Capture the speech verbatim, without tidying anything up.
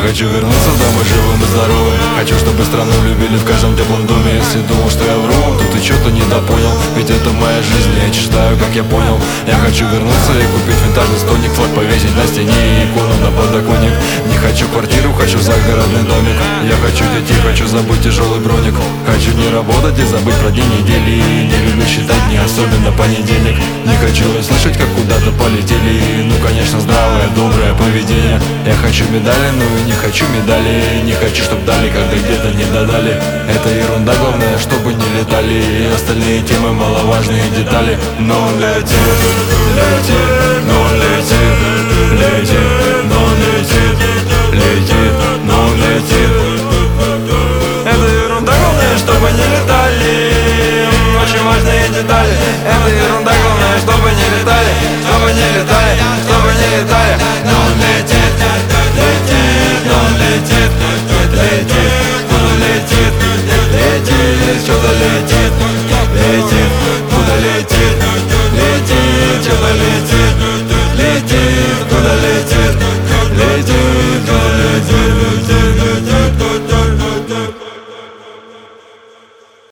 хочу вернуться домой живым и здоровым. Хочу, чтобы страну любили в каждом теплом доме. Если думал, что я вру, то ты что-то недопонял. Ведь это моя жизнь, я читаю, как я понял. Я хочу вернуться и купить винтажный стольник, флаг повесить на стене и икону на подоконник. Не хочу квартиру, хочу загородный домик. Я хочу детей, хочу забыть тяжелый броник. Хочу не работать и забыть про день недели. Не люблю считать дни, особенно понедельник. Не хочу слышать, как куда-то полетели. Ну, конечно, здравое, доброе поведение. Я хочу медали, но и не хочу медали. Не хочу, чтоб дали, когда где-то не додали. Это ерунда, главное, чтобы не летали. И остальные темы маловажные детали. Но он летит, летит, но он летит, летит, но он летит, летит, но он летит. Это ерунда, главное, чтобы не летали. Очень важные детали. Это ерунда, главное, чтобы не летали, чтобы не летали, чтобы не летали. Но он летит, летит, но он летит, летит, он летит, летит, что-то летит.